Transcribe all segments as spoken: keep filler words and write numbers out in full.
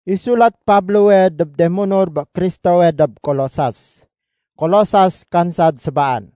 Isulat Pablo e dab demonor ba Kristo e dab Kolosas. Kolosas kansad sebaan.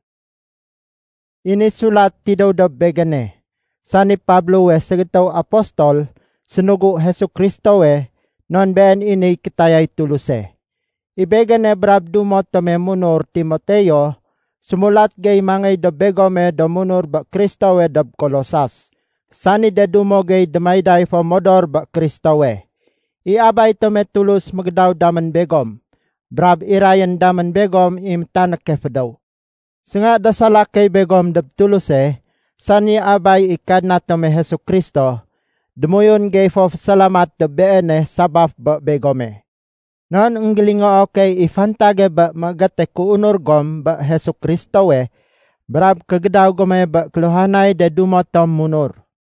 Ini sulat tidaw dab begane. Sani Pablo e segitaw apostol senugu Hesu Kristo e non ben ini kitayay tuluse. Ibegane brab dumot tome munor Timoteo sumulat gay mangay dab begome dab munor ba Kristo e dab Kolosas. Sani de dumo gay damayday fa modor ba Kristo e. Iabay tome tulus magdaw daman begom. Brab irayan daman begom im tanak kefadaw. Senga dasala kay begom dab tulus e, sani abay ikad na tome Hesu Kristo, demoyon gay fo salamat dab beene sabaf ba begome. Non nggilingo okay ifantage ba magate ku unor gom ba Hesu Kristo e, brab kagdaw gome ba keluhanay de dumotom munur.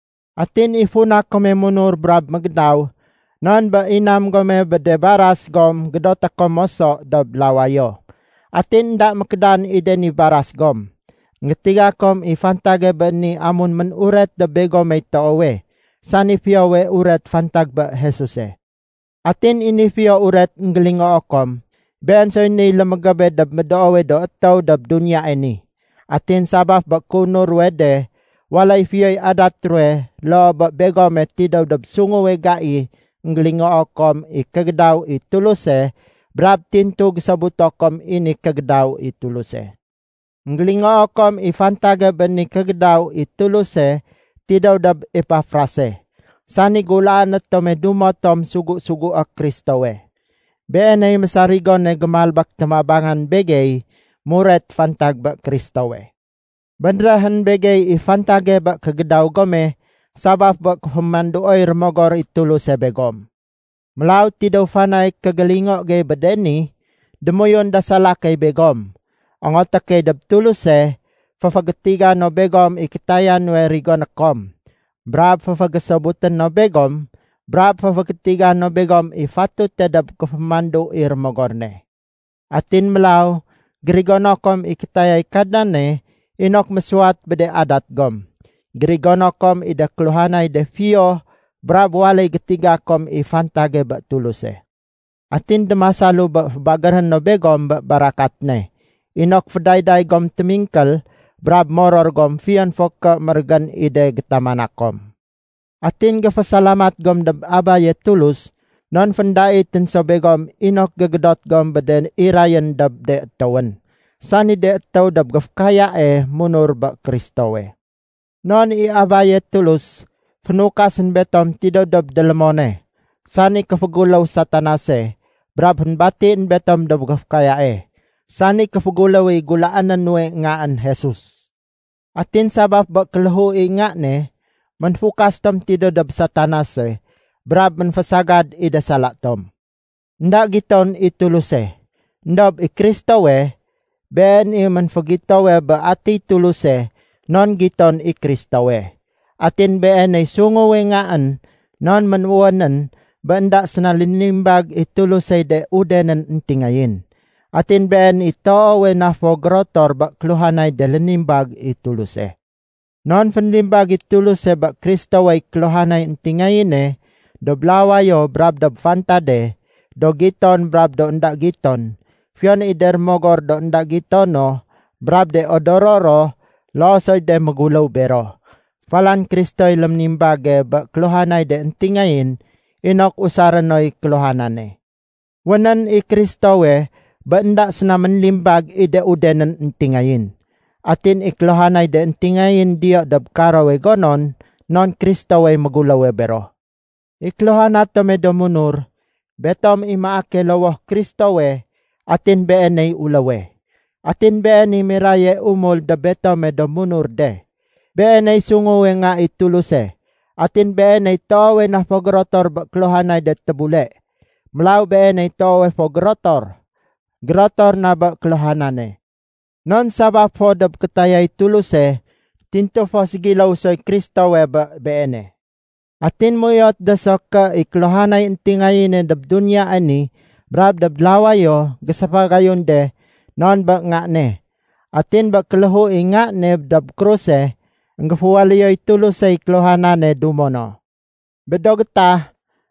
Atin ifuna kome munur brab magdaw, non ba inam gome bedebaras gom gedota komoso dab lawayo. Atin da makedan ide ni baras gom. Ngetiga kom ifantage ba ni amun menuret da begome taowe. Sani piawe uret fantag ba Jesuse. Atin ini pia uret nggelingo okom. Ben so ni lemagabe dab medowe do ataw dab dunia ini. Atin sabaf ba kunur wede. Walay piyay adat rwe lo ba begome tidaw dab sungo we gai. Nglingo okom ikagdaw ituluse, brab tintug sa butokom ini kagdaw ituluse. Nglingo okom ifantaga bani kagdaw ituluse, tidaw dab ipafrase. Sani gulaan at tome dumotom sugu-sugu a Kristowe. Been ay masarigon na gumalbak tamabangan begay, muret fantag ba Kristowe. Bandrahan begay ifantage ba kagdaw gome, sabaf ba kumanduoy remogor ituluse begom. Melaw tidaw fanay kagalingo gay badeni, demoyon dasala kay begom. Ang otak kay dab tuluse, fafagatiga no begom ikitayan we rigon akom. Brab fafagasabutan no begom, brab fafagatiga no begom ifatut tedab kumandu irmogorne. Atin melaw, grigonokom ikitayay kadane, inok meswat bede adat gom. Grigonokom ida keluhanay de fio, brab walay getiga kom ifantage ba tuluse. Atin demasalu ba bagarhan no begom ba barakatne. Inok fadayday gom temingkal, brab moror gom fian fokka margan ide getamanakom. Atin gafasalamat gom dab abaye tulus, non fandai tenso begom inok gagedot gom baden irayan dab de tawan. Sani de taw dab gafkaya e munur ba Kristowe. Non iabaye tulus, penukasan betom tidaw dab dalamone. Sani kafagulaw sa tanase, brab batiin betom dab kaya e. Sani kafagulaw ay gulaanan nwe ngaan Jesus. Atin sabab ba kalahu ay nga ne, manfukas tom tidaw dab sa tanase, brab manfasagad ida salatom. Nda giton ituluse, ndab ikristowe, ben i manfagitawe ba ati tuluse, non giton i Kristowe. Atin been ay sungowe ngaan, non manuwanan, banda sanalinimbag itulusay de udenan intingayin. Atin been itowe na fogrotor ba kluhanay de linimbag ituluse. Non fanlimbag ituluse ba Kristowe kluhanay intingayin e, do blawayo brab do fantade, do giton brab do nda giton, fion idermogor do nda gitono, brab de odororo, losoy de magulaw bero. Falan Kristoy lamnimbage ba kluhanay de entingayin, inok usaranoy kluhanane. Wanan i Kristowe, ba nda sanaman limbag ide udenan entingayin. Atin ikluhanay de entingayin diyo dab karawe gonon, non Kristowe magulaw bero. Ikluhanato me domunur, betom imaake lawoh Kristowe, atin beenay ulawe. Atin beenay miraye umol da beto me domunur de. Beenay sunguwe nga ituluse. Atin beenay towe na fogrotor bakluhanay de tabule. Melaw beenay towe fogrotor. Grotor na bakluhanane. Non sabab po dab katayay tuluse, tinto po sigilaw soy Kristowe ba beene. Atin moyot da soka ikluhanay intingayin dab dunya ani, brab dab lawayo, gasapagayon de, non ba nga ne. Atin ba keluhu inga ne dab kruse, ang gafuwaliyo itulo sa ikluhanane dumono. Bedogta,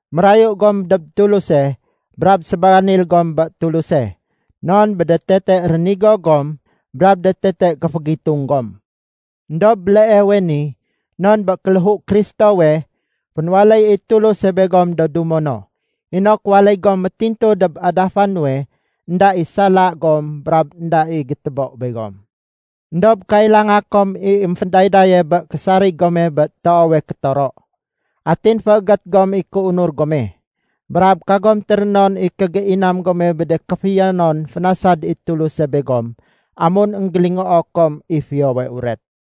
Merayu gom dab tuluse, brab sebaranil gom bak tuluse. Non bedetete renigo gom, brab detete kepegitung gom. Ndob lee weni, non bak kelehuk Kristo we, penwalay ituluse begom dadumono. Inok walay gom metinto dab adafan we, nda isala gom, brab nda i getebok begom. Ndob kailang akom i imfendaidaye bak kesari gome bak tawe ketoro. Atin fagat gom iku unur gome. Berab kagom ternon i kegeinam gome bede kefianon fenasad ituluse begom. Amun enggelingo okom i fio we uret.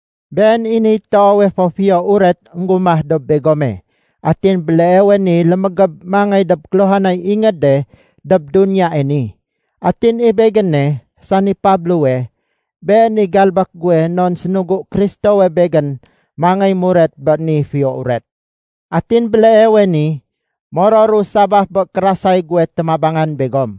Ben ini tawe fo fio uret ngumah dob begome. Atin belewe ni lemegab mangai dab keluhanay ingat de dab dunia ini. Atin ibegene sani Pablo we. Ben ni galbak gue non senugu Kristo we begen mangai muret bat ni fio uret. Atin belewe ni mororu sabah bak kerasai gue temabangan begom.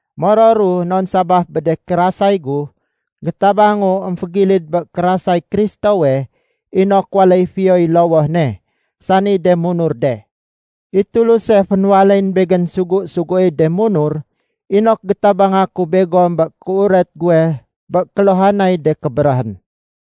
Mororu non sabah bede kerasai gu getabango emfegilid bak kerasai Kristo we inok walay fio ilawah ne sani demunur de. Itulu se penwalain begen sugu-sugu e demunur inok getabang aku begom bak kuuret gue bak kelohanay de keberahan.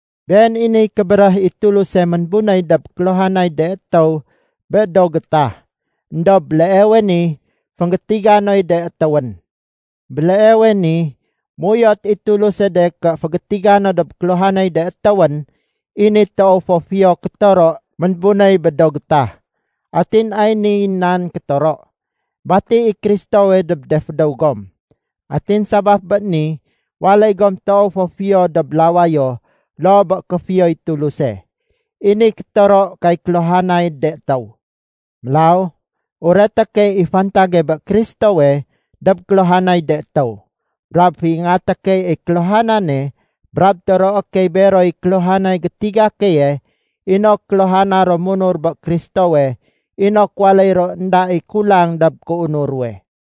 Ben ini keberah itulu se menbunay dab kelohanay de tau bedo getah. Ndob leewe ni penggetiganoy de etawan. Beleewe ni muyot itulu se de ka penggetigano dab kelohanay de etawan ini tau fofio ketoro menbunay bedo getah. Atin ay ni nan ketoro. Bati i Kristo we dab defdaw gom. Atin sabab bat ni walay gom tau fofio dab lawayo lo bak kefio itulu se. Ini ketoro kay kelohanay de tau. Melaw, ureta kay ifantage bak Kristo we dab kelohanay de tau. Brab ingata kay iklohanane, brab toro kay beroy kelohanay ketiga kay inok kelohana ro munur bak Kristo we, inok walay ro nda ikulang dab ko unur we.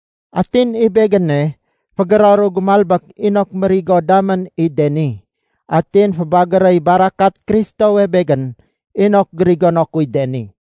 Atin ibegene, pagararu gumalbak inok merigo daman ideni. Atin pabagaray barakat Kristo we begen, inok grigonok ideni.